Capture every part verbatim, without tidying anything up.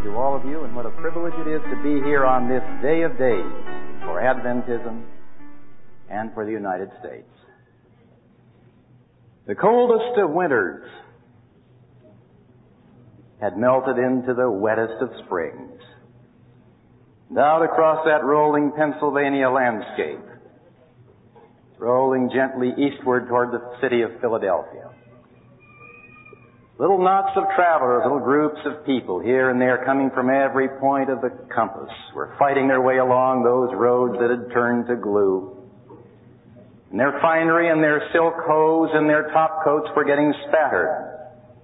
to all of you, and what a privilege it is to be here on this day of days for Adventism and for the United States. The coldest of winters had melted into the wettest of springs. And out across that rolling Pennsylvania landscape, rolling gently eastward toward the city of Philadelphia, little knots of travelers, little groups of people here and there coming from every point of the compass were fighting their way along those roads that had turned to glue. And their finery and their silk hose and their top coats were getting spattered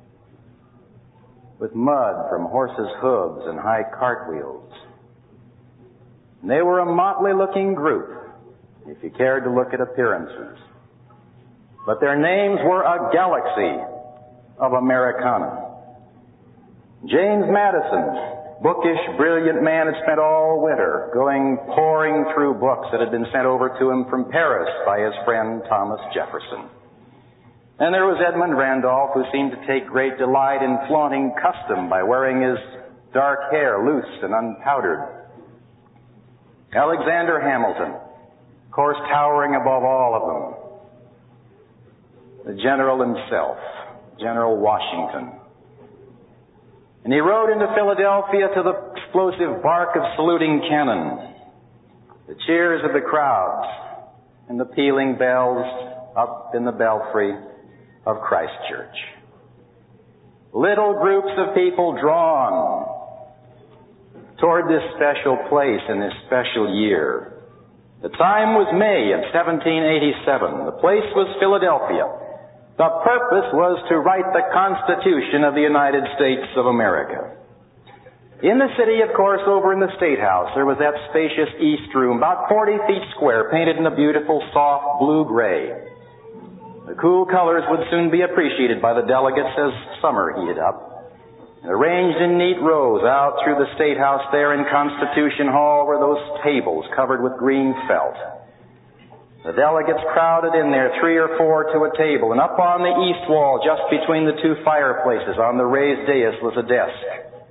with mud from horses' hooves and high cartwheels. And they were a motley-looking group, if you cared to look at appearances. But their names were a galaxy of Americana. James Madison, bookish, brilliant man, had spent all winter going poring through books that had been sent over to him from Paris by his friend Thomas Jefferson. And there was Edmund Randolph, who seemed to take great delight in flaunting custom by wearing his dark hair loose and unpowdered. Alexander Hamilton, of course, towering above all of them, the general himself, General Washington. And he rode into Philadelphia to the explosive bark of saluting cannon, the cheers of the crowds, and the pealing bells up in the belfry of Christ Church. Little groups of people drawn toward this special place in this special year. The time was May of seventeen eighty-seven. The place was Philadelphia. The purpose was to write the Constitution of the United States of America. In the city, of course, over in the State House, there was that spacious East Room, about forty feet square, painted in a beautiful, soft blue-gray. The cool colors would soon be appreciated by the delegates as summer heated up. And arranged in neat rows out through the State House there in Constitution Hall were those tables covered with green felt. The delegates crowded in there, three or four to a table, and up on the east wall, just between the two fireplaces, on the raised dais, was a desk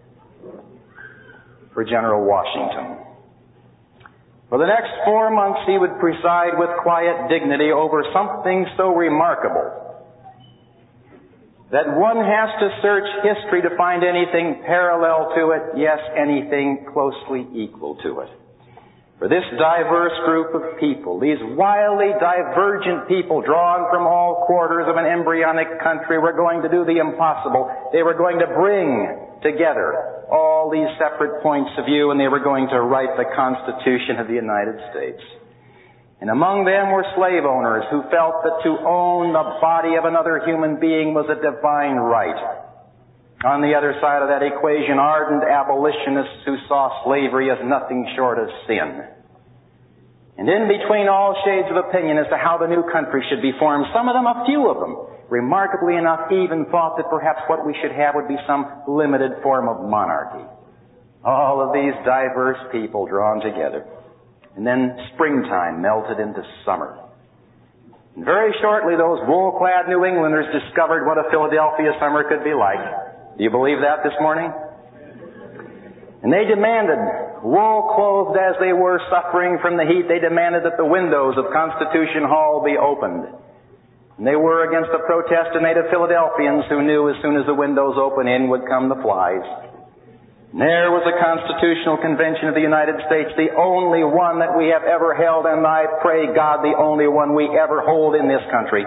for General Washington. For the next four months, he would preside with quiet dignity over something so remarkable that one has to search history to find anything parallel to it, yes, anything closely equal to it. For this diverse group of people, these wildly divergent people drawn from all quarters of an embryonic country, were going to do the impossible. They were going to bring together all these separate points of view, and they were going to write the Constitution of the United States. And among them were slave owners who felt that to own the body of another human being was a divine right. On the other side of that equation, ardent abolitionists who saw slavery as nothing short of sin. And in between all shades of opinion as to how the new country should be formed, some of them, a few of them, remarkably enough, even thought that perhaps what we should have would be some limited form of monarchy. All of these diverse people drawn together. And then springtime melted into summer. And very shortly, those wool-clad New Englanders discovered what a Philadelphia summer could be like. Do you believe that this morning? And they demanded, wool-clothed as they were, suffering from the heat, they demanded that the windows of Constitution Hall be opened. And they were against the protest of native Philadelphians who knew as soon as the windows opened, in would come the flies. And there was the Constitutional Convention of the United States, the only one that we have ever held, and I pray God the only one we ever hold in this country.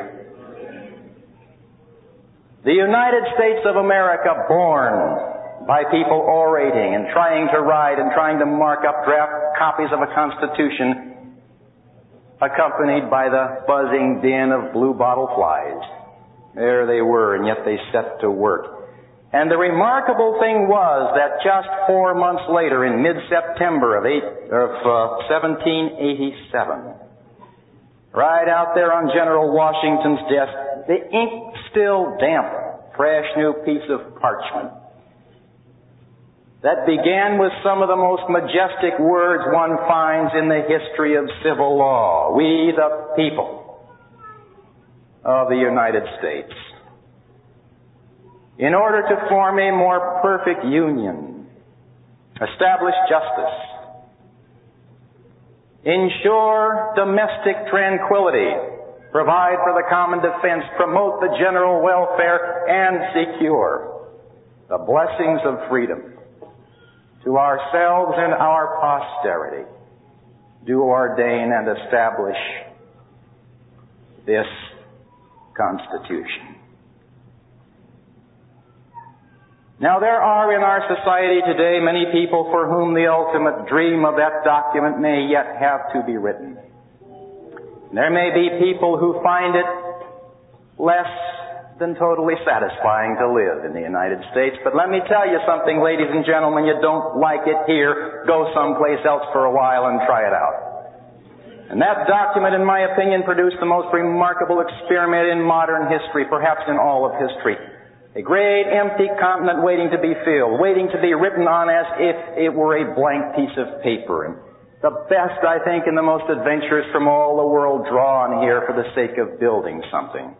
The United States of America, born by people orating and trying to write and trying to mark up draft copies of a Constitution, accompanied by the buzzing din of blue bottle flies. There they were, and yet they set to work. And the remarkable thing was that just four months later, in mid-September of, eight, of uh, seventeen eighty-seven, right out there on General Washington's desk, the ink still damp, fresh new piece of parchment that began with some of the most majestic words one finds in the history of civil law. We, the people of the United States, in order to form a more perfect union establish justice, ensure domestic tranquility, provide for the common defense, promote the general welfare, and secure the blessings of freedom to ourselves and our posterity, do ordain and establish this Constitution. Now, there are in our society today many people for whom the ultimate dream of that document may yet have to be written. There may be people who find it less than totally satisfying to live in the United States. But let me tell you something, ladies and gentlemen, you don't like it here, go someplace else for a while and try it out. And that document, in my opinion, produced the most remarkable experiment in modern history, perhaps in all of history. A great empty continent waiting to be filled, waiting to be written on as if it were a blank piece of paper. And the best, I think, and the most adventurous from all the world drawn here for the sake of building something.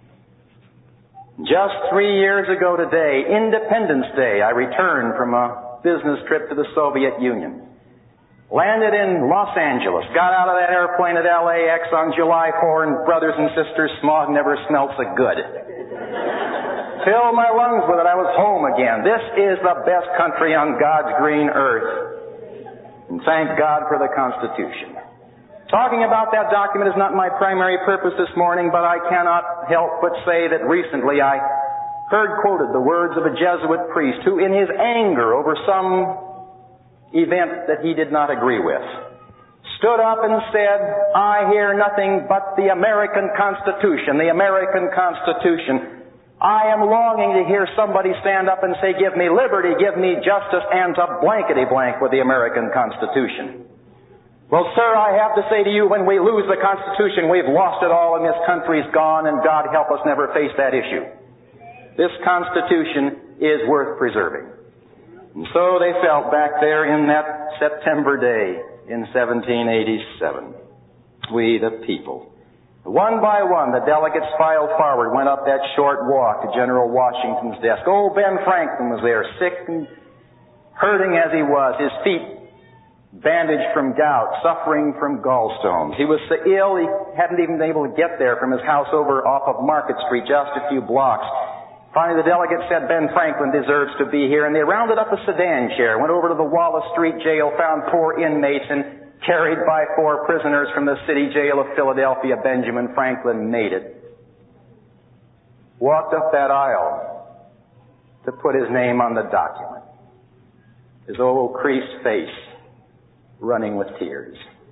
Just three years ago today, Independence Day, I returned from a business trip to the Soviet Union. Landed in Los Angeles, got out of that airplane at L A X on July fourth, and brothers and sisters, smog never smelt so good. Filled my lungs with it. I was home again. This is the best country on God's green earth. And thank God for the Constitution. Talking about that document is not my primary purpose this morning, but I cannot help but say that recently I heard quoted the words of a Jesuit priest who, in his anger over some event that he did not agree with, stood up and said, "I hear nothing but the American Constitution, the American Constitution. I am longing to hear somebody stand up and say, give me liberty, give me justice, and to blankety blank with the American Constitution." Well, sir, I have to say to you, when we lose the Constitution, we've lost it all and this country's gone, and God help us never face that issue. This Constitution is worth preserving. And so they felt back there in that September day in seventeen eighty-seven. We the people. One by one, the delegates filed forward, went up that short walk to General Washington's desk. Old Ben Franklin was there, sick and hurting as he was, his feet bandaged from gout, suffering from gallstones. He was so ill he hadn't even been able to get there from his house over off of Market Street, just a few blocks. Finally, the delegates said Ben Franklin deserves to be here, and they rounded up a sedan chair, went over to the Wallace Street jail, found four inmates, and carried by four prisoners from the city jail of Philadelphia, Benjamin Franklin made it. Walked up that aisle to put his name on the document. His old creased face running with tears.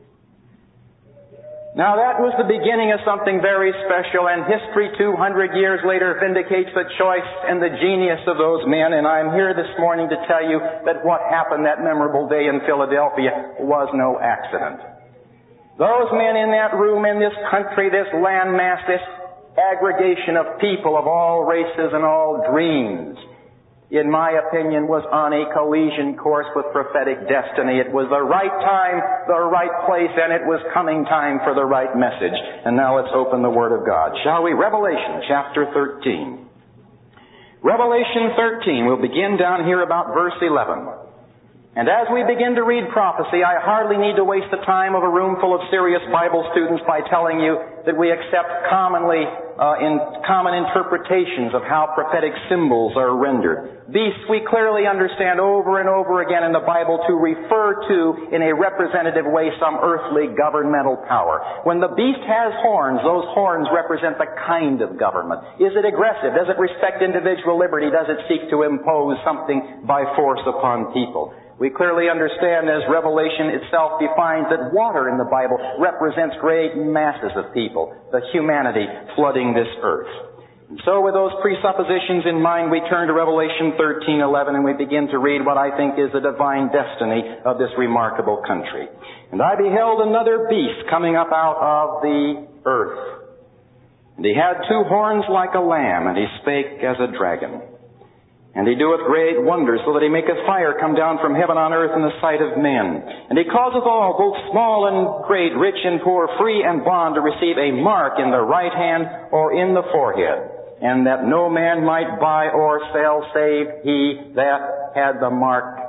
Now that was the beginning of something very special, and history two hundred years later vindicates the choice and the genius of those men, and I'm here this morning to tell you that what happened that memorable day in Philadelphia was no accident. Those men in that room, in this country, this landmass, this aggregation of people of all races and all dreams, in my opinion, was on a collision course with prophetic destiny. It was the right time, the right place, and it was coming time for the right message. And now let's open the Word of God, shall we? Revelation chapter thirteen. Revelation thirteen, we'll begin down here about verse eleven. And as we begin to read prophecy, I hardly need to waste the time of a room full of serious Bible students by telling you that we accept commonly uh, in common interpretations of how prophetic symbols are rendered. Beasts we clearly understand over and over again in the Bible to refer to in a representative way some earthly governmental power. When the beast has horns, those horns represent the kind of government. Is it aggressive? Does it respect individual liberty? Does it seek to impose something by force upon people? We clearly understand, as Revelation itself defines, that water in the Bible represents great masses of people, the humanity flooding this earth. And so with those presuppositions in mind, we turn to Revelation thirteen eleven, and we begin to read what I think is the divine destiny of this remarkable country. And I beheld another beast coming up out of the earth. And he had two horns like a lamb, and he spake as a dragon. And he doeth great wonders, so that he maketh fire come down from heaven on earth in the sight of men. And he causeth all, both small and great, rich and poor, free and bond, to receive a mark in the right hand or in the forehead, and that no man might buy or sell save he that had the mark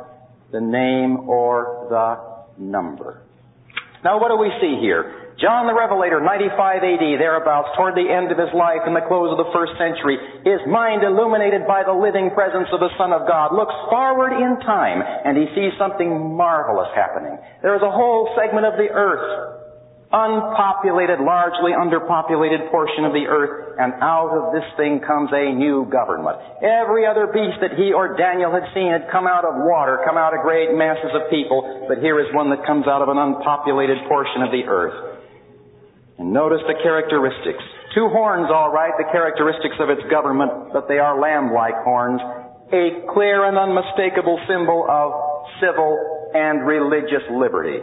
the name or the number. Now what do we see here? John the Revelator, ninety-five A D, thereabouts, toward the end of his life in the close of the first century, his mind illuminated by the living presence of the Son of God, looks forward in time, and he sees something marvelous happening. There is a whole segment of the earth, unpopulated, largely underpopulated portion of the earth, and out of this thing comes a new government. Every other beast that he or Daniel had seen had come out of water, come out of great masses of people, but here is one that comes out of an unpopulated portion of the earth. And notice the characteristics. Two horns, all right, the characteristics of its government, but they are lamb-like horns, a clear and unmistakable symbol of civil and religious liberty.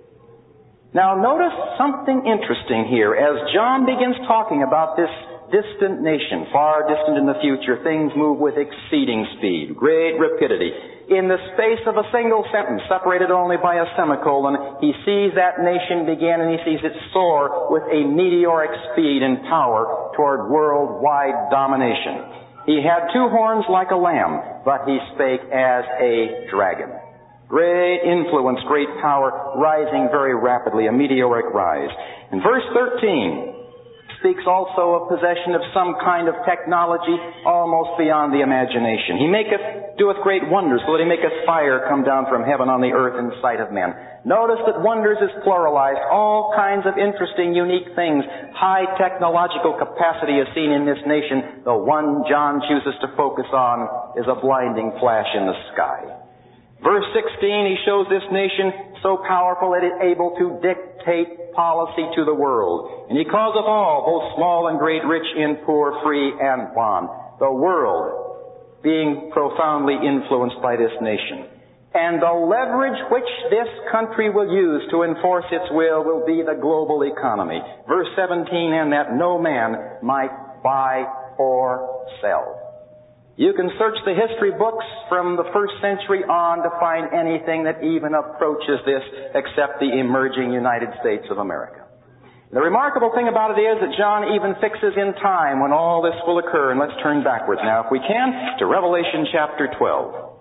Now notice something interesting here. As John begins talking about this distant nation, far distant in the future, things move with exceeding speed, great rapidity. In the space of a single sentence, separated only by a semicolon, he sees that nation begin and he sees it soar with a meteoric speed and power toward worldwide domination. He had two horns like a lamb, but he spake as a dragon. Great influence, great power, rising very rapidly, a meteoric rise. In verse thirteen, speaks also of possession of some kind of technology almost beyond the imagination. He maketh, doeth great wonders, so that he maketh fire come down from heaven on the earth in the sight of men. Notice that wonders is pluralized. All kinds of interesting, unique things. High technological capacity is seen in this nation. The one John chooses to focus on is a blinding flash in the sky. Verse sixteen, he shows this nation so powerful it is able to dictate policy to the world. And he calls of all, both small and great, rich and poor, free and bond. The world being profoundly influenced by this nation. And the leverage which this country will use to enforce its will will be the global economy. Verse seventeen, and that no man might buy or sell. You can search the history books from the first century on to find anything that even approaches this except the emerging United States of America. The remarkable thing about it is that John even fixes in time when all this will occur. And let's turn backwards now, if we can, to Revelation chapter twelve.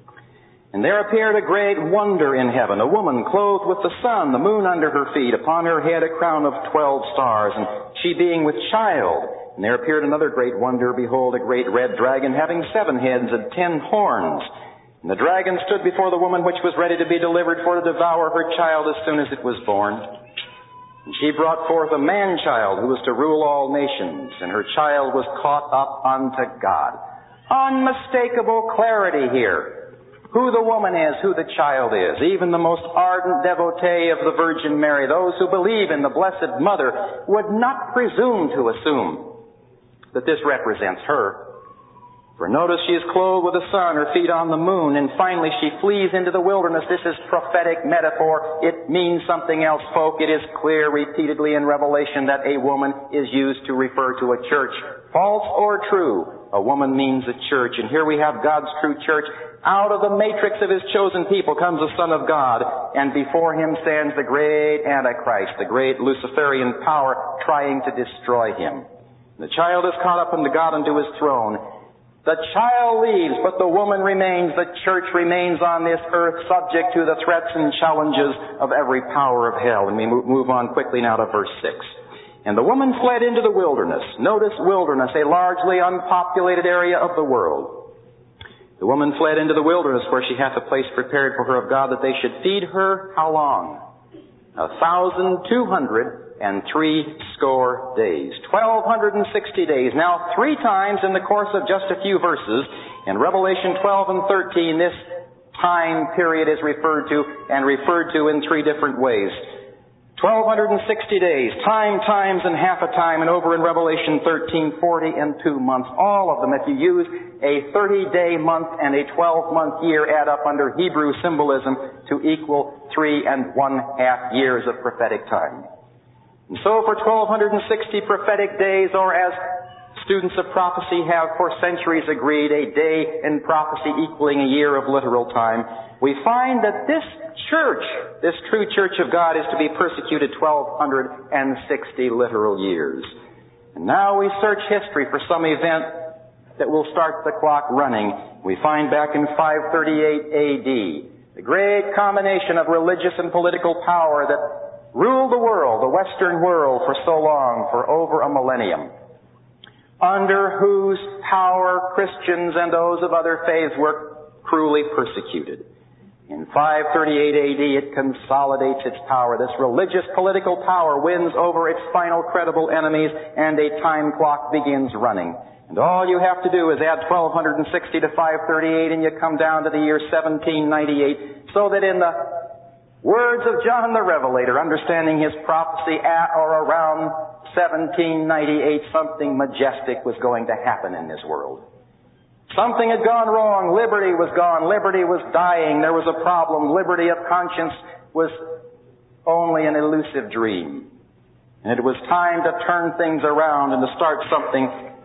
And there appeared a great wonder in heaven, a woman clothed with the sun, the moon under her feet, upon her head a crown of twelve stars, and she being with child. And there appeared another great wonder, behold, a great red dragon, having seven heads and ten horns. And the dragon stood before the woman which was ready to be delivered for to devour her child as soon as it was born. And she brought forth a man-child who was to rule all nations, and her child was caught up unto God. Unmistakable clarity here. Who the woman is, who the child is. Even the most ardent devotee of the Virgin Mary, those who believe in the Blessed Mother, would not presume to assume that this represents her. For notice she is clothed with the sun, her feet on the moon, and finally she flees into the wilderness. This is prophetic metaphor. It means something else, folk. It is clear repeatedly in Revelation that a woman is used to refer to a church. False or true, a woman means a church. And here we have God's true church. Out of the matrix of His chosen people comes the Son of God, and before Him stands the great Antichrist, the great Luciferian power trying to destroy Him. The child is caught up unto God unto His throne. The child leaves, but the woman remains. The church remains on this earth, subject to the threats and challenges of every power of hell. And we move on quickly now to verse six. And the woman fled into the wilderness. Notice wilderness, a largely unpopulated area of the world. The woman fled into the wilderness, where she hath a place prepared for her of God, that they should feed her how long? A thousand two hundred and three score days. Twelve hundred and sixty days. Now, three times in the course of just a few verses, in Revelation twelve and thirteen, this time period is referred to, and referred to in three different ways. Twelve hundred and sixty days, time, times, and half a time, and over in Revelation thirteen, forty and two months. All of them, if you use a thirty-day month and a twelve-month year, add up under Hebrew symbolism to equal three and one-half years of prophetic time. And so for twelve sixty prophetic days, or as students of prophecy have for centuries agreed, a day in prophecy equaling a year of literal time, we find that this church, this true church of God, is to be persecuted twelve sixty literal years. And now we search history for some event that will start the clock running. We find back in five thirty-eight A D great combination of religious and political power that ruled the world, the Western world, for so long, for over a millennium, under whose power Christians and those of other faiths were cruelly persecuted. In five thirty-eight A D, it consolidates its power. This religious political power wins over its final credible enemies, and a time clock begins running. And all you have to do is add twelve sixty to five thirty-eight, and you come down to the year seventeen ninety-eight, so that in the words of John the Revelator, understanding his prophecy, at or around seventeen ninety-eight, something majestic was going to happen in this world. Something had gone wrong. Liberty was gone. Liberty was dying. There was a problem. Liberty of conscience was only an elusive dream. And it was time to turn things around and to start something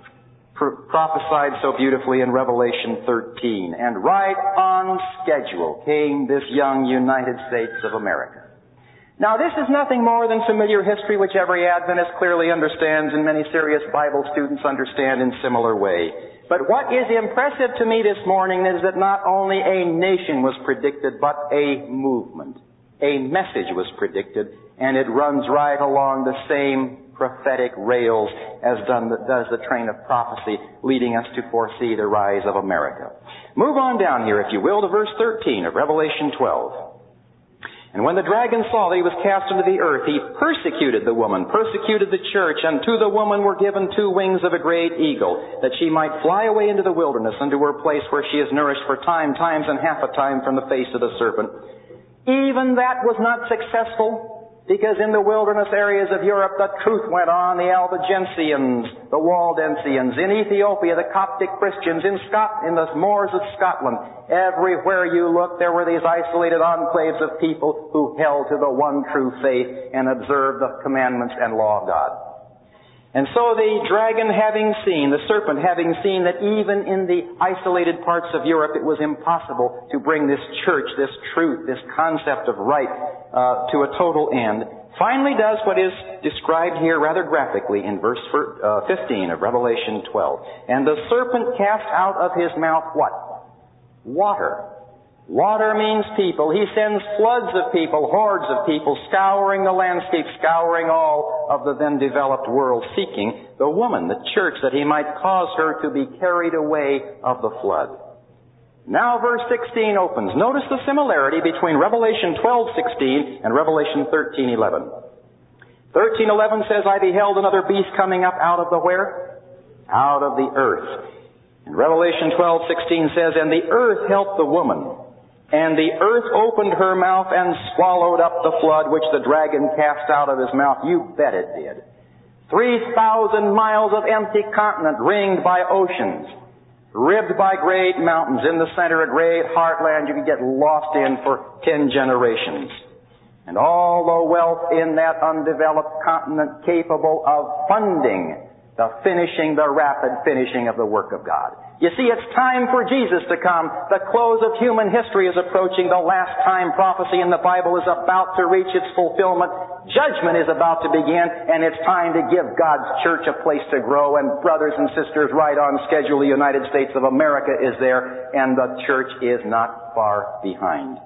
pr- prophesied so beautifully in Revelation thirteen. And right on schedule came this young United States of America. Now, this is nothing more than familiar history which every Adventist clearly understands and many serious Bible students understand in similar way. But what is impressive to me this morning is that not only a nation was predicted, but a movement. A message was predicted, and it runs right along the same prophetic rails as done, does the train of prophecy leading us to foresee the rise of America. Move on down here, if you will, to verse thirteen of Revelation twelve. And when the dragon saw that he was cast into the earth, he persecuted the woman, persecuted the church, and to the woman were given two wings of a great eagle, that she might fly away into the wilderness, unto her place where she is nourished for time, times, and half a time from the face of the serpent. Even that was not successful, because in the wilderness areas of Europe, the truth went on. The Albigensians, the Waldensians, in Ethiopia, the Coptic Christians, in Scot, in the Moors of Scotland. Everywhere you looked, there were these isolated enclaves of people who held to the one true faith and observed the commandments and law of God. And so the dragon having seen, the serpent having seen that even in the isolated parts of Europe it was impossible to bring this church, this truth, this concept of right uh, to a total end, finally does what is described here rather graphically in verse fifteen of Revelation twelve. And the serpent cast out of his mouth what? Water. Water means people. He sends floods of people, hordes of people, scouring the landscape, scouring all of the then developed world, seeking the woman, the church, that he might cause her to be carried away of the flood. Now verse sixteen opens. Notice the similarity between Revelation twelve sixteen and Revelation thirteen eleven. thirteen eleven says, I beheld another beast coming up out of the where? Out of the earth. And Revelation twelve sixteen says, and the earth helped the woman. And the earth opened her mouth and swallowed up the flood which the dragon cast out of his mouth. You bet it did. Three thousand miles of empty continent ringed by oceans, ribbed by great mountains. In the center, a great heartland you could get lost in for ten generations. And all the wealth in that undeveloped continent capable of funding the finishing, the rapid finishing of the work of God. You see, it's time for Jesus to come. The close of human history is approaching. The last time prophecy in the Bible is about to reach its fulfillment. Judgment is about to begin, and it's time to give God's church a place to grow. And brothers and sisters, right on schedule, the United States of America is there, and the church is not far behind.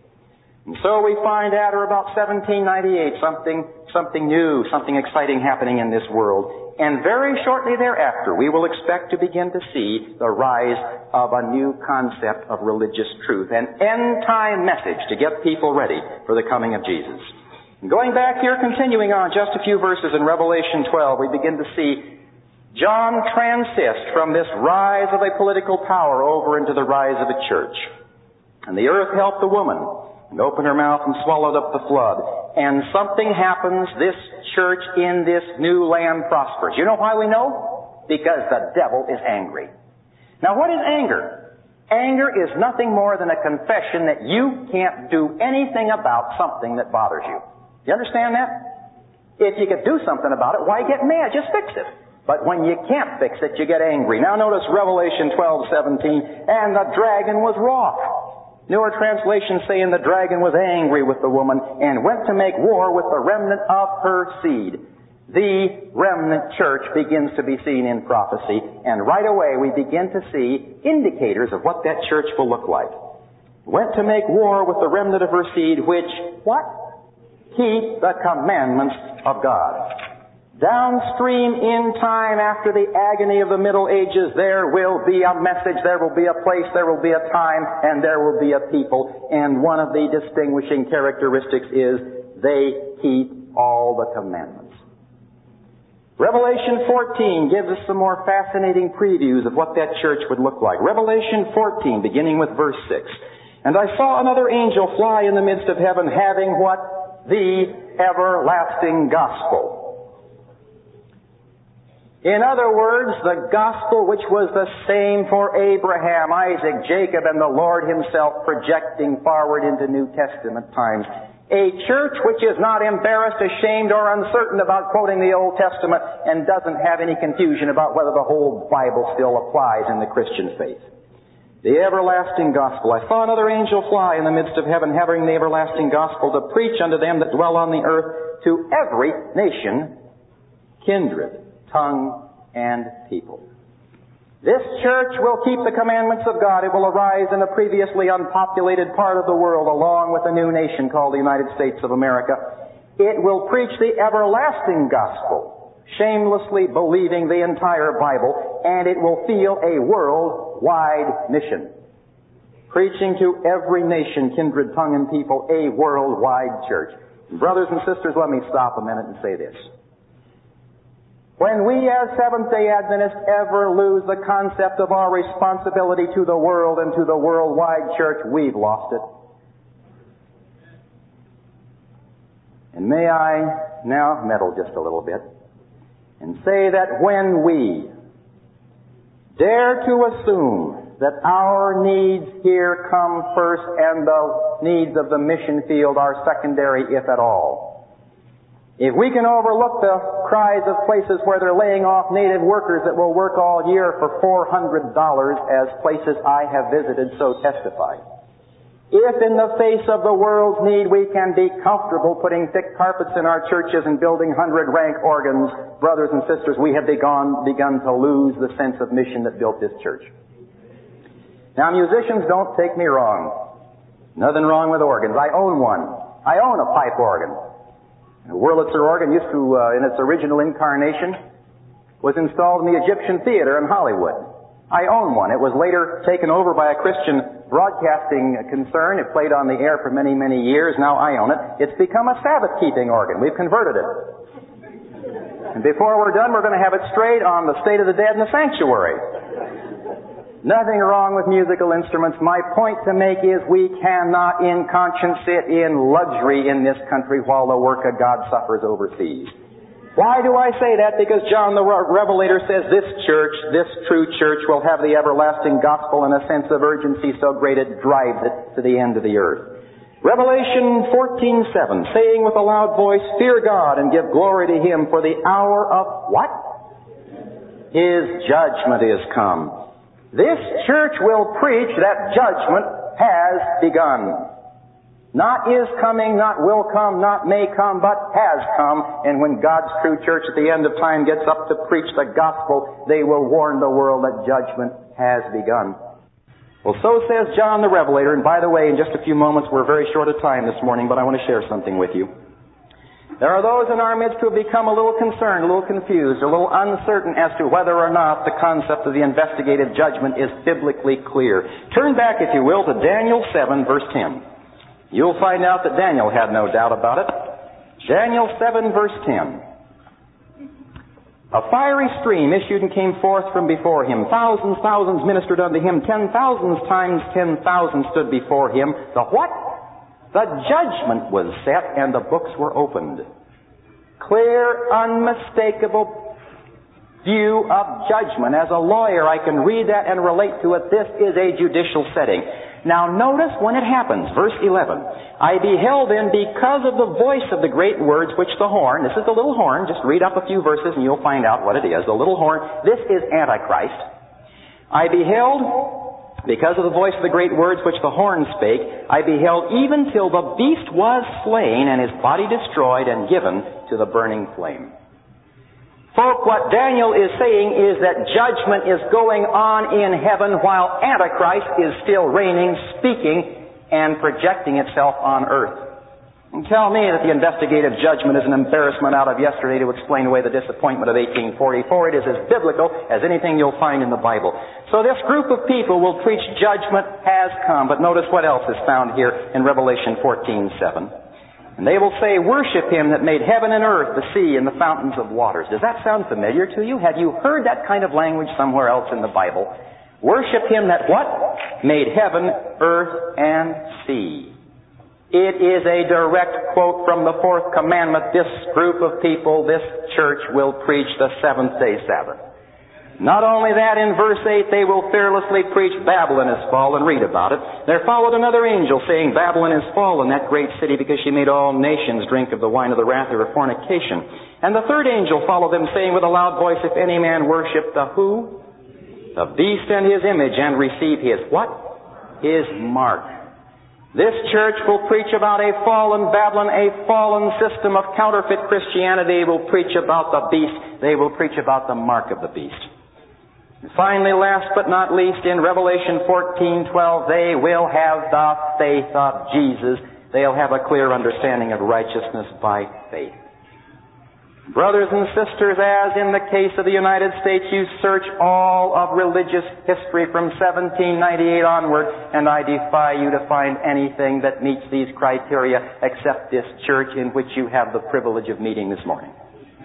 And so we find at or about seventeen ninety-eight something, something new, something exciting happening in this world. And very shortly thereafter, we will expect to begin to see the rise of a new concept of religious truth, an end-time message to get people ready for the coming of Jesus. And going back here, continuing on just a few verses in Revelation twelve, we begin to see John transist from this rise of a political power over into the rise of a church. And the earth helped the woman, and opened her mouth and swallowed up the flood. And something happens. This church in this new land prospers. You know why we know? Because the devil is angry. Now, what is anger? Anger is nothing more than a confession that you can't do anything about something that bothers you. You understand that? If you could do something about it, why get mad? Just fix it. But when you can't fix it, you get angry. Now notice Revelation twelve seventeen, and the dragon was wroth. Newer translations say, and the dragon was angry with the woman and went to make war with the remnant of her seed. The remnant church begins to be seen in prophecy, and right away we begin to see indicators of what that church will look like. went to make war with the remnant of her seed, which, what? Keep the commandments of God. Downstream in time after the agony of the Middle Ages, there will be a message, there will be a place, there will be a time, and there will be a people. And one of the distinguishing characteristics is they keep all the commandments. Revelation fourteen gives us some more fascinating previews of what that church would look like. Revelation fourteen, beginning with verse six. And I saw another angel fly in the midst of heaven, having what? The everlasting gospel. In other words, the gospel which was the same for Abraham, Isaac, Jacob, and the Lord Himself, projecting forward into New Testament times. A church which is not embarrassed, ashamed, or uncertain about quoting the Old Testament and doesn't have any confusion about whether the whole Bible still applies in the Christian faith. The everlasting gospel. I saw another angel fly in the midst of heaven, having the everlasting gospel to preach unto them that dwell on the earth, to every nation, kindred, tongue, and people. This church will keep the commandments of God. It will arise in a previously unpopulated part of the world along with a new nation called the United States of America. It will preach the everlasting gospel, shamelessly believing the entire Bible, and it will feel a worldwide mission. Preaching to every nation, kindred, tongue, and people, a worldwide church. Brothers and sisters, let me stop a minute and say this. When we as Seventh-day Adventists ever lose the concept of our responsibility to the world and to the worldwide church, we've lost it. And may I now meddle just a little bit and say that when we dare to assume that our needs here come first and the needs of the mission field are secondary, if at all, if we can overlook the cries of places where they're laying off native workers that will work all year for four hundred dollars, as places I have visited so testify, if in the face of the world's need we can be comfortable putting thick carpets in our churches and building hundred-rank organs, brothers and sisters, we have begun, begun to lose the sense of mission that built this church. Now, musicians, don't take me wrong. Nothing wrong with organs. I own one. I own a pipe organ. The Wurlitzer organ used to, uh, in its original incarnation, was installed in the Egyptian Theater in Hollywood. I own one. It was later taken over by a Christian broadcasting concern. It played on the air for many, many years. Now I own it. It's become a Sabbath-keeping organ. We've converted it. And before we're done, we're going to have it straight on the State of the Dead in the sanctuary. Nothing wrong with musical instruments. My point to make is we cannot in conscience sit in luxury in this country while the work of God suffers overseas. Why do I say that? Because John the Revelator says this church, this true church, will have the everlasting gospel in a sense of urgency so great it drives it to the end of the earth. Revelation fourteen seven, saying with a loud voice, "Fear God and give glory to Him, for the hour of" what? "His judgment is come." This church will preach that judgment has begun. Not is coming, not will come, not may come, but has come. And when God's true church at the end of time gets up to preach the gospel, they will warn the world that judgment has begun. Well, so says John the Revelator. And by the way, in just a few moments, we're very short of time this morning, but I want to share something with you. There are those in our midst who have become a little concerned, a little confused, a little uncertain as to whether or not the concept of the investigative judgment is biblically clear. Turn back, if you will, to Daniel seven, verse ten. You'll find out that Daniel had no doubt about it. Daniel seven, verse ten. "A fiery stream issued and came forth from before him. Thousands, thousands ministered unto him. Ten thousands times ten thousand stood before him." The what? The judgment was set and the books were opened. Clear, unmistakable view of judgment. As a lawyer, I can read that and relate to it. This is a judicial setting. Now notice when it happens, verse eleven. "I beheld then, because of the voice of the great words which the horn," this is the little horn, just read up a few verses and you'll find out what it is. The little horn, this is Antichrist. "I beheld, because of the voice of the great words which the horn spake, I beheld even till the beast was slain, and his body destroyed and given to the burning flame." Folk, what Daniel is saying is that judgment is going on in heaven while Antichrist is still reigning, speaking and projecting itself on earth. And tell me that the investigative judgment is an embarrassment out of yesterday to explain away the disappointment of eighteen forty-four. It is as biblical as anything you'll find in the Bible. So this group of people will preach judgment has come. But notice what else is found here in Revelation fourteen seven. And they will say, worship Him that made heaven and earth, the sea, and the fountains of waters. Does that sound familiar to you? Have you heard that kind of language somewhere else in the Bible? Worship Him that what? Made heaven, earth, and sea. It is a direct quote from the fourth commandment. This group of people, this church, will preach the seventh-day Sabbath. Not only that, in verse eight, they will fearlessly preach Babylon is fallen. Read about it. There followed another angel saying, Babylon is fallen, that great city, because she made all nations drink of the wine of the wrath of her fornication. And the third angel followed them, saying with a loud voice, if any man worship the who? The beast and his image, and receive his what? His mark. This church will preach about a fallen Babylon, a fallen system of counterfeit Christianity. They will preach about the beast. They will preach about the mark of the beast. And finally, last but not least, in Revelation fourteen twelve, they will have the faith of Jesus. They'll have a clear understanding of righteousness by faith. Brothers and sisters, as in the case of the United States, you search all of religious history from seventeen ninety-eight onward, and I defy you to find anything that meets these criteria except this church in which you have the privilege of meeting this morning.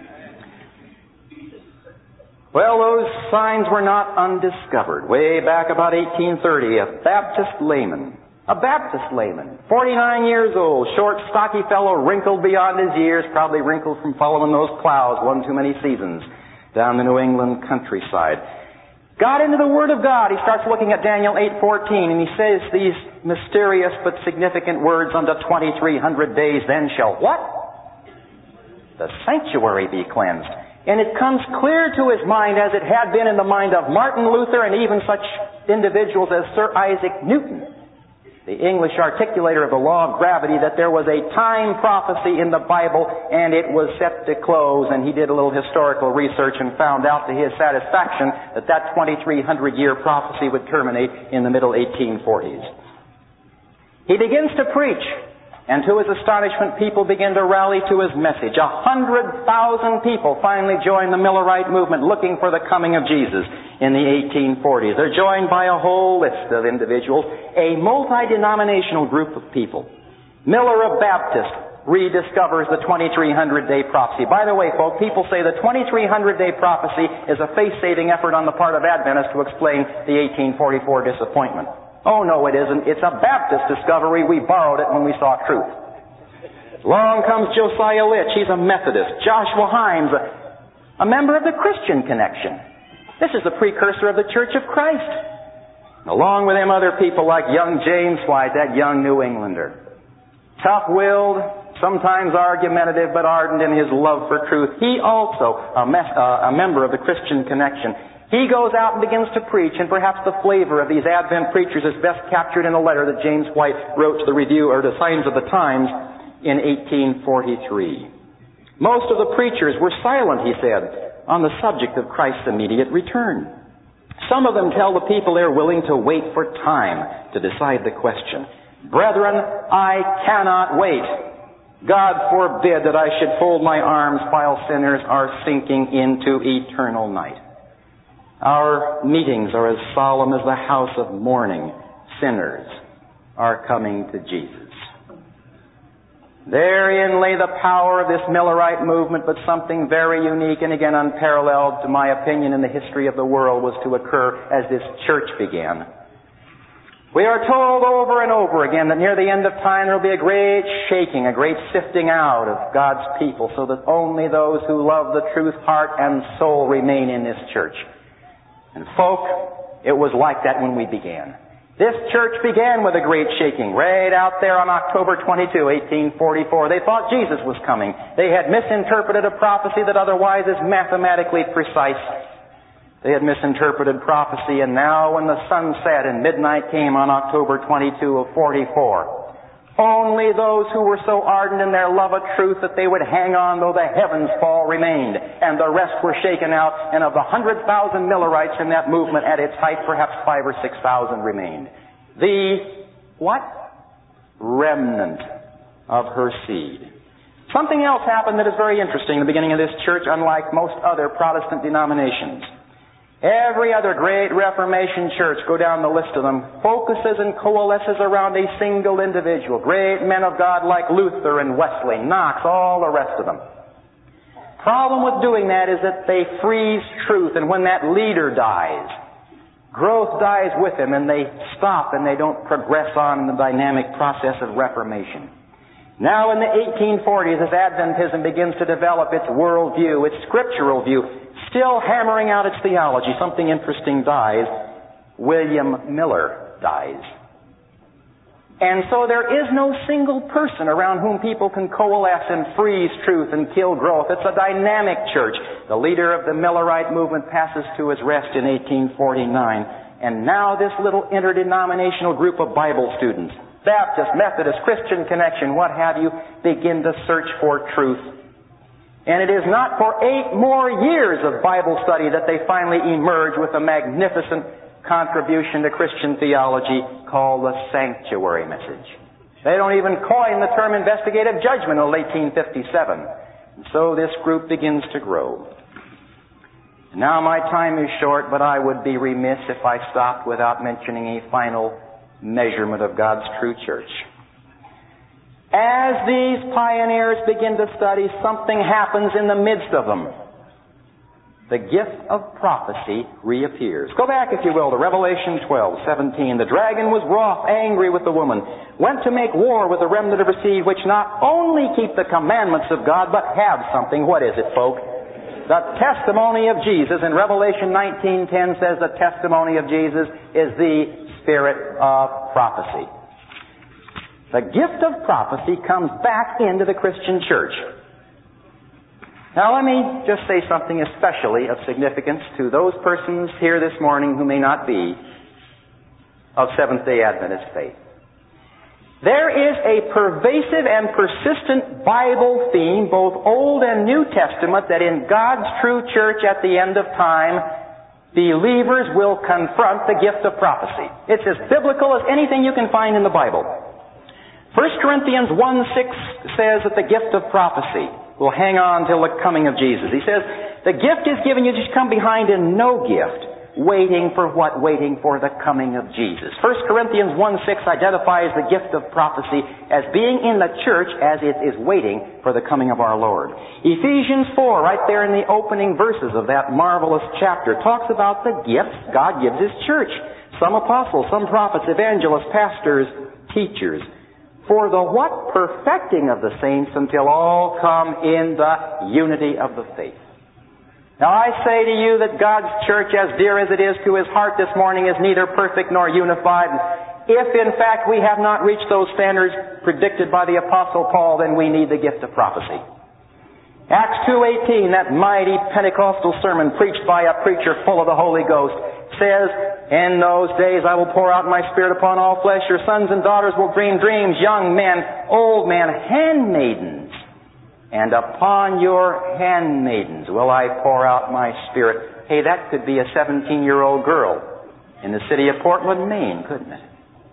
Well, those signs were not undiscovered. Way back about eighteen thirty, a Baptist layman, a Baptist layman, forty-nine years old, short, stocky fellow, wrinkled beyond his years, probably wrinkled from following those plows one too many seasons down the New England countryside. Got into the Word of God. He starts looking at Daniel eight fourteen, and he says these mysterious but significant words, unto twenty-three hundred days, then shall what? The sanctuary be cleansed. And it comes clear to his mind, as it had been in the mind of Martin Luther and even such individuals as Sir Isaac Newton, the English articulator of the law of gravity, that there was a time prophecy in the Bible and it was set to close. And he did a little historical research and found out to his satisfaction that that twenty-three hundred year prophecy would terminate in the middle eighteen forties. He begins to preach, and to his astonishment, people begin to rally to his message. A hundred thousand people finally join the Millerite movement looking for the coming of Jesus in the eighteen forties. They're joined by a whole list of individuals, a multi-denominational group of people. Miller of Baptist rediscovers the twenty-three hundred day prophecy. By the way, folks, people say the twenty-three hundred day prophecy is a faith-saving effort on the part of Adventists to explain the eighteen forty-four disappointment. Oh, no, it isn't. It's a Baptist discovery. We borrowed it when we saw truth. Along comes Josiah Litch. He's a Methodist. Joshua Himes, a, a member of the Christian Connection. This is the precursor of the Church of Christ. Along with him, other people like young James White, that young New Englander. Tough-willed, sometimes argumentative, but ardent in his love for truth. He also, a, mes- uh, a member of the Christian Connection. He goes out and begins to preach, and perhaps the flavor of these Advent preachers is best captured in a letter that James White wrote to the Review, or the Times of the Times, in eighteen forty-three. Most of the preachers were silent, he said, on the subject of Christ's immediate return. Some of them tell the people they're willing to wait for time to decide the question. Brethren, I cannot wait. God forbid that I should fold my arms while sinners are sinking into eternal night. Our meetings are as solemn as the house of mourning. Sinners are coming to Jesus. Therein lay the power of this Millerite movement, but something very unique and again unparalleled, to my opinion, in the history of the world was to occur as this church began. We are told over and over again that near the end of time there will be a great shaking, a great sifting out of God's people, so that only those who love the truth, heart and soul, remain in this church. And folk, it was like that when we began. This church began with a great shaking. Right out there on October twenty-second, eighteen forty-four, they thought Jesus was coming. They had misinterpreted a prophecy that otherwise is mathematically precise. They had misinterpreted prophecy, and now when the sun set and midnight came on October twenty-second of forty-four, only those who were so ardent in their love of truth that they would hang on though the heavens fall remained, and the rest were shaken out, and of the hundred thousand Millerites in that movement at its height, perhaps five or six thousand remained. The what? remnant of her seed. Something else happened that is very interesting in the beginning of this church, unlike most other Protestant denominations. Every other great Reformation church, go down the list of them, focuses and coalesces around a single individual. Great men of God like Luther and Wesley, Knox, all the rest of them. Problem with doing that is that they freeze truth, and when that leader dies, growth dies with him, and they stop and they don't progress on in the dynamic process of Reformation. Now in the eighteen forties, as Adventism begins to develop its worldview, its scriptural view, still hammering out its theology, something interesting dies. William Miller dies. And so there is no single person around whom people can coalesce and freeze truth and kill growth. It's a dynamic church. The leader of the Millerite movement passes to his rest in eighteen forty-nine. And now this little interdenominational group of Bible students, Baptist, Methodist, Christian Connection, what have you, begin to search for truth. And it is not for eight more years of Bible study that they finally emerge with a magnificent contribution to Christian theology called the Sanctuary Message. They don't even coin the term investigative judgment until eighteen fifty-seven. And so this group begins to grow. Now my time is short, but I would be remiss if I stopped without mentioning a final measurement of God's true church. As these pioneers begin to study, something happens in the midst of them. The gift of prophecy reappears. Go back, if you will, to Revelation twelve seventeen. The dragon was wroth, angry with the woman, went to make war with the remnant of her seed, which not only keep the commandments of God, but have something. What is it, folk? The testimony of Jesus. In Revelation nineteen ten says the testimony of Jesus is the spirit of prophecy. The gift of prophecy comes back into the Christian church. Now let me just say something especially of significance to those persons here this morning who may not be of Seventh-day Adventist faith. There is a pervasive and persistent Bible theme, both Old and New Testament, that in God's true church at the end of time, believers will confront the gift of prophecy. It's as biblical as anything you can find in the Bible. First Corinthians one six says that the gift of prophecy will hang on till the coming of Jesus. He says, the gift is given you, just come behind in no gift. Waiting for what? Waiting for the coming of Jesus. First Corinthians one six identifies the gift of prophecy as being in the church as it is waiting for the coming of our Lord. Ephesians four, right there in the opening verses of that marvelous chapter, talks about the gifts God gives His church. Some apostles, some prophets, evangelists, pastors, teachers. For the what? Perfecting of the saints until all come in the unity of the faith. Now I say to you that God's church, as dear as it is to His heart this morning, is neither perfect nor unified. If in fact we have not reached those standards predicted by the Apostle Paul, then we need the gift of prophecy. Acts two eighteen, that mighty Pentecostal sermon preached by a preacher full of the Holy Ghost, says, in those days I will pour out my Spirit upon all flesh. Your sons and daughters will dream dreams, young men, old men, handmaidens. And upon your handmaidens will I pour out my Spirit. Hey, that could be a seventeen-year-old girl in the city of Portland, Maine, couldn't it?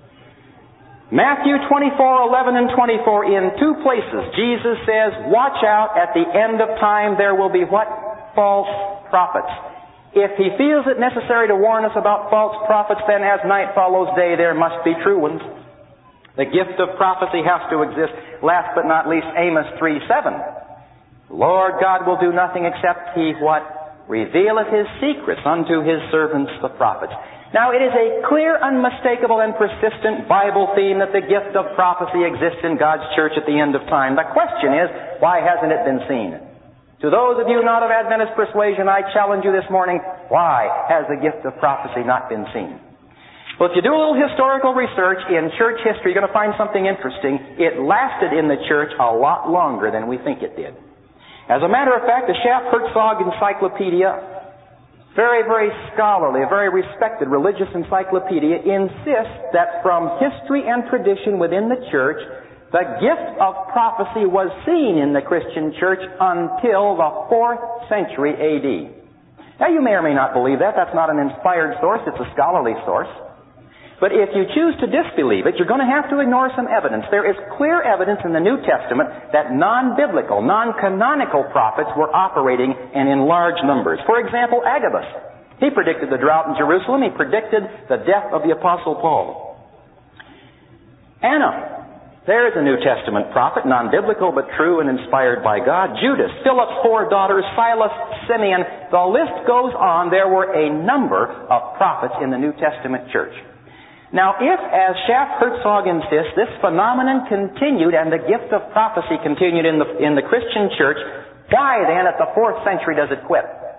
Matthew twenty-four eleven and twenty-four, in two places, Jesus says, watch out, at the end of time there will be what? False prophets. If He feels it necessary to warn us about false prophets, then as night follows day, there must be true ones. The gift of prophecy has to exist. Last but not least, Amos three seven. Lord God will do nothing except He what? Revealeth His secrets unto His servants the prophets. Now it is a clear, unmistakable, and persistent Bible theme that the gift of prophecy exists in God's church at the end of time. The question is, why hasn't it been seen? To those of you not of Adventist persuasion, I challenge you this morning, why has the gift of prophecy not been seen? Well, if you do a little historical research in church history, you're going to find something interesting. It lasted in the church a lot longer than we think it did. As a matter of fact, the Schaff-Herzog Encyclopedia, very, very scholarly, a very respected religious encyclopedia, insists that from history and tradition within the church, the gift of prophecy was seen in the Christian church until the fourth century A D. Now you may or may not believe that. That's not an inspired source. It's a scholarly source. But if you choose to disbelieve it, you're going to have to ignore some evidence. There is clear evidence in the New Testament that non-biblical, non-canonical prophets were operating and in large numbers. For example, Agabus. He predicted the drought in Jerusalem. He predicted the death of the Apostle Paul. Anna. There's a New Testament prophet, non-biblical but true and inspired by God. Judas, Philip's four daughters, Silas, Simeon. The list goes on. There were a number of prophets in the New Testament church. Now, if, as Schaff-Herzog insists, this phenomenon continued and the gift of prophecy continued in the, in the Christian church, why then at the fourth century does it quit?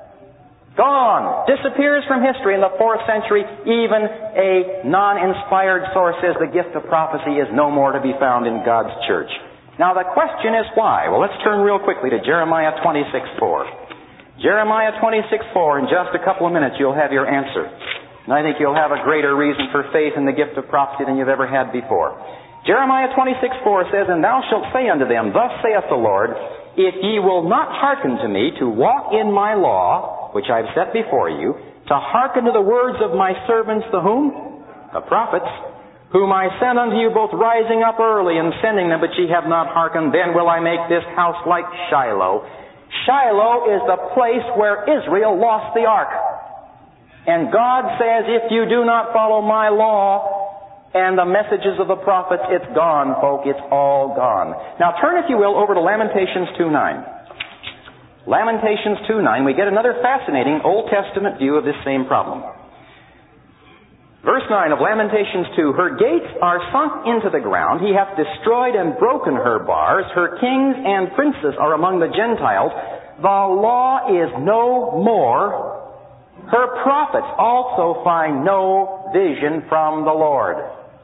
Gone. Disappears from history in the fourth century. Even a non-inspired source says the gift of prophecy is no more to be found in God's church. Now the question is why? Well, let's turn real quickly to Jeremiah twenty-six four. Jeremiah twenty-six four, in just a couple of minutes you'll have your answer. And I think you'll have a greater reason for faith in the gift of prophecy than you've ever had before. Jeremiah twenty-six four says, And thou shalt say unto them, Thus saith the Lord, If ye will not hearken to me to walk in my law, which I have set before you, to hearken to the words of my servants, the whom? The prophets, whom I sent unto you both rising up early and sending them, but ye have not hearkened, then will I make this house like Shiloh. Shiloh is the place where Israel lost the ark. And God says, if you do not follow my law and the messages of the prophets, it's gone, folk. It's all gone. Now turn, if you will, over to Lamentations two nine. Lamentations two nine, we get another fascinating Old Testament view of this same problem. Verse nine of Lamentations two, Her gates are sunk into the ground. He hath destroyed and broken her bars. Her kings and princes are among the Gentiles. The law is no more. Her prophets also find no vision from the Lord.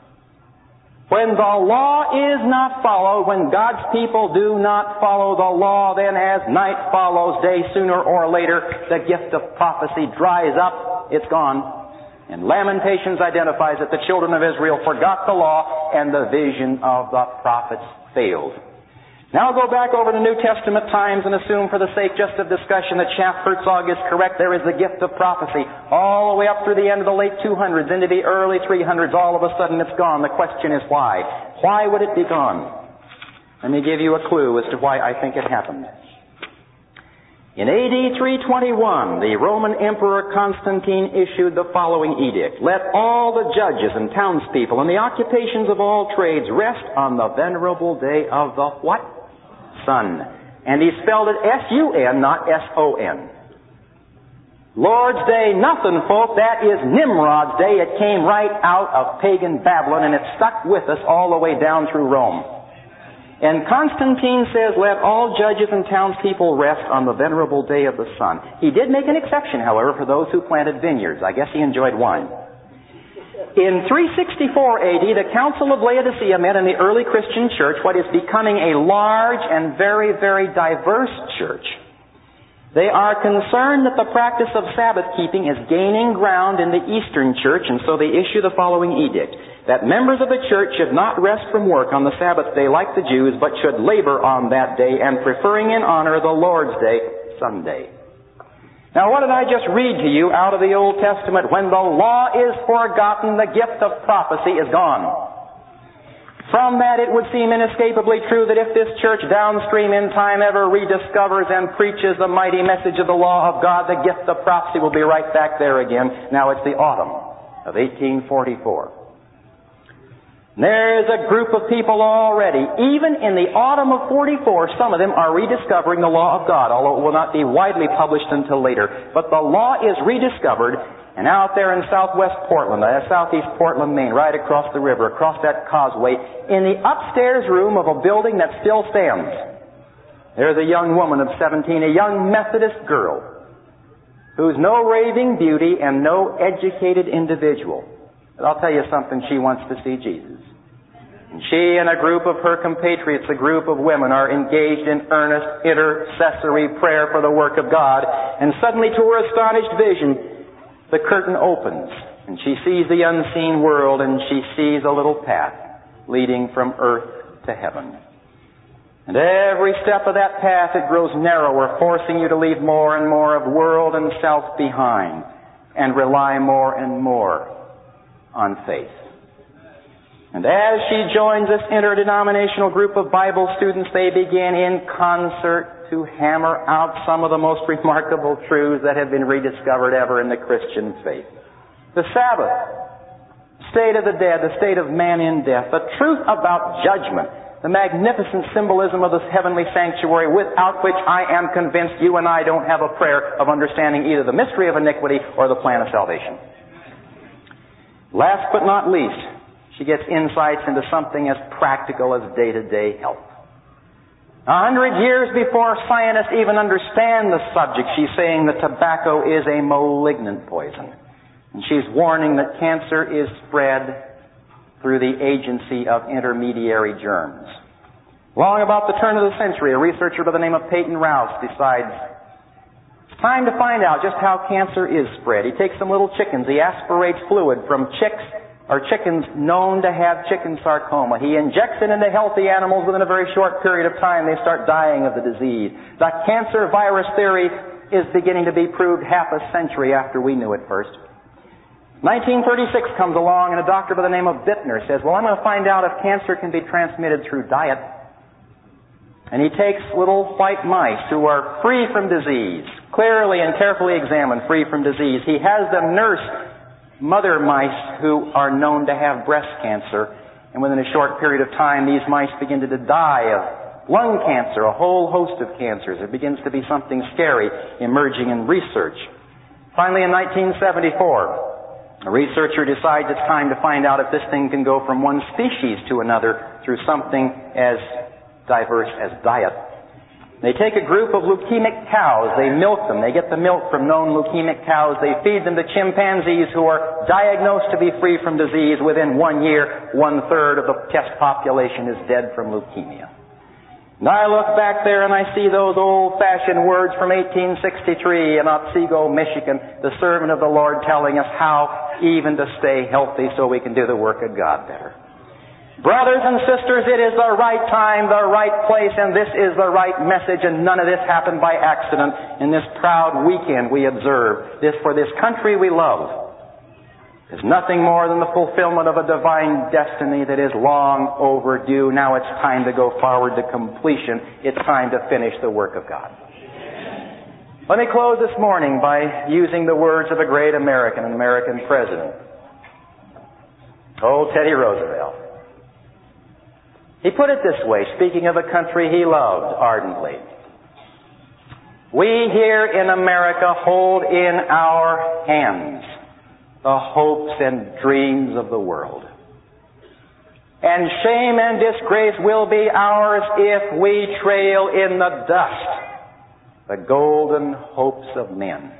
When the law is not followed, when God's people do not follow the law, then as night follows day, sooner or later, the gift of prophecy dries up. It's gone. And Lamentations identifies that the children of Israel forgot the law and the vision of the prophets failed. Now go back over the New Testament times and assume for the sake just of discussion that Schaff-Herzog is correct. There is the gift of prophecy all the way up through the end of the late two hundreds into the early three hundreds. All of a sudden it's gone. The question is why? Why would it be gone? Let me give you a clue as to why I think it happened. In A D three twenty-one, the Roman Emperor Constantine issued the following edict. Let all the judges and townspeople and the occupations of all trades rest on the venerable day of the what? Sun. And he spelled it S U N, not S O N. Lord's Day, nothing, folk. That is Nimrod's Day. It came right out of pagan Babylon, and it stuck with us all the way down through Rome. And Constantine says, let all judges and townspeople rest on the venerable day of the sun. He did make an exception, however, for those who planted vineyards. I guess he enjoyed wine. In three sixty-four A D, the Council of Laodicea met in the early Christian church, what is becoming a large and very, very diverse church. They are concerned that the practice of Sabbath keeping is gaining ground in the Eastern church, and so they issue the following edict, that members of the church should not rest from work on the Sabbath day like the Jews, but should labor on that day, and preferring in honor the Lord's Day, Sunday. Now, what did I just read to you out of the Old Testament? When the law is forgotten, the gift of prophecy is gone. From that, it would seem inescapably true that if this church downstream in time ever rediscovers and preaches the mighty message of the law of God, the gift of prophecy will be right back there again. Now, it's the autumn of eighteen forty-four. There's a group of people already, even in the autumn of forty-four, some of them are rediscovering the law of God, although it will not be widely published until later. But the law is rediscovered, and out there in southwest Portland, uh, southeast Portland, Maine, right across the river, across that causeway, in the upstairs room of a building that still stands, there's a young woman of seventeen, a young Methodist girl, who's no raving beauty and no educated individual. But I'll tell you something, she wants to see Jesus. And she and a group of her compatriots, a group of women, are engaged in earnest intercessory prayer for the work of God. And suddenly, to her astonished vision, the curtain opens, and she sees the unseen world, and she sees a little path leading from earth to heaven. And every step of that path, it grows narrower, forcing you to leave more and more of world and self behind, and rely more and more on faith. And as she joins this interdenominational group of Bible students, they begin in concert to hammer out some of the most remarkable truths that have been rediscovered ever in the Christian faith. The Sabbath, state of the dead, the state of man in death, the truth about judgment, the magnificent symbolism of this heavenly sanctuary without which I am convinced you and I don't have a prayer of understanding either the mystery of iniquity or the plan of salvation. Last but not least, she gets insights into something as practical as day-to-day health. A hundred years before scientists even understand the subject, she's saying that tobacco is a malignant poison. And she's warning that cancer is spread through the agency of intermediary germs. Long about the turn of the century, a researcher by the name of Peyton Rouse decides it's time to find out just how cancer is spread. He takes some little chickens. He aspirates fluid from chicks or chickens known to have chicken sarcoma. He injects it into healthy animals. Within a very short period of time, they start dying of the disease. The cancer virus theory is beginning to be proved half a century after we knew it first. nineteen thirty-six comes along, and a doctor by the name of Bittner says, well, I'm going to find out if cancer can be transmitted through diet. And he takes little white mice who are free from disease, clearly and carefully examined, free from disease. He has them nurse mother mice who are known to have breast cancer, and within a short period of time, these mice begin to die of lung cancer, a whole host of cancers. There begins to be something scary emerging in research. Finally, in nineteen seventy-four, a researcher decides it's time to find out if this thing can go from one species to another through something as diverse as diet. They take a group of leukemic cows, they milk them, they get the milk from known leukemic cows, they feed them to chimpanzees who are diagnosed to be free from disease. Within one year, one-third of the test population is dead from leukemia. And I look back there and I see those old-fashioned words from eighteen sixty-three in Otsego, Michigan, the servant of the Lord telling us how even to stay healthy so we can do the work of God better. Brothers and sisters, it is the right time, the right place, and this is the right message, and none of this happened by accident in this proud weekend we observe. This for this country we love is nothing more than the fulfillment of a divine destiny that is long overdue. Now it's time to go forward to completion. It's time to finish the work of God. Let me close this morning by using the words of a great American, an American president, old Teddy Roosevelt. He put it this way, speaking of a country he loved ardently. We here in America hold in our hands the hopes and dreams of the world. And shame and disgrace will be ours if we trail in the dust the golden hopes of men.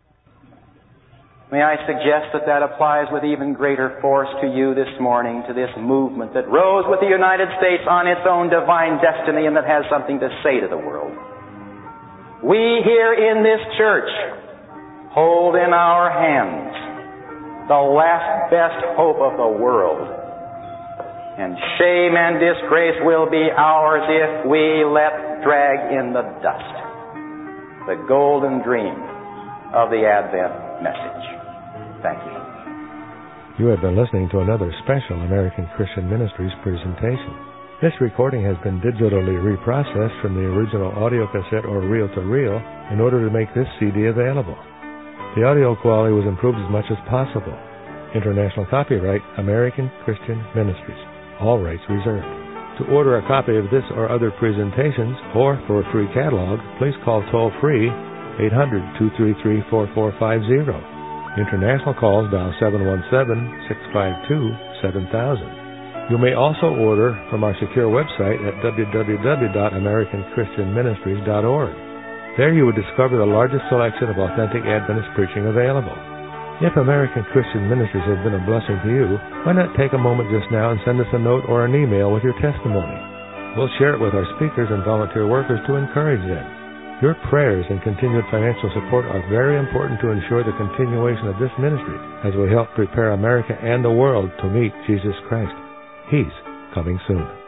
May I suggest that that applies with even greater force to you this morning, to this movement that rose with the United States on its own divine destiny and that has something to say to the world. We here in this church hold in our hands the last best hope of the world. And shame and disgrace will be ours if we let drag in the dust the golden dream of the Advent message. Thank you. You have been listening to another special American Christian Ministries presentation. This recording has been digitally reprocessed from the original audio cassette or reel-to-reel in order to make this C D available. The audio quality was improved as much as possible. International copyright, American Christian Ministries. All rights reserved. To order a copy of this or other presentations, or for a free catalog, please call toll-free eight hundred, two three three, four four five zero. International calls dial seven one seven, six five two, seven thousand. You may also order from our secure website at w w w dot american christian ministries dot org. There you would discover the largest selection of authentic Adventist preaching available. If American Christian Ministries has been a blessing to you, why not take a moment just now and send us a note or an email with your testimony? We'll share it with our speakers and volunteer workers to encourage them. Your prayers and continued financial support are very important to ensure the continuation of this ministry as we help prepare America and the world to meet Jesus Christ. He's coming soon.